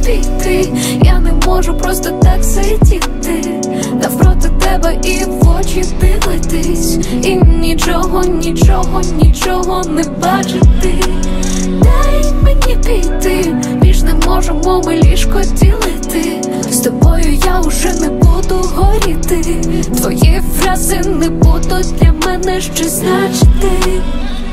піти. Я не можу просто так сидіти навпроти тебе і в очі дивитись, і нічого, нічого, нічого не бачити. Дай мені піти, більш не можемо ми ліжко ділити. З тобою я уже не буду горіти, твої фрази не будуть для мене щось значити.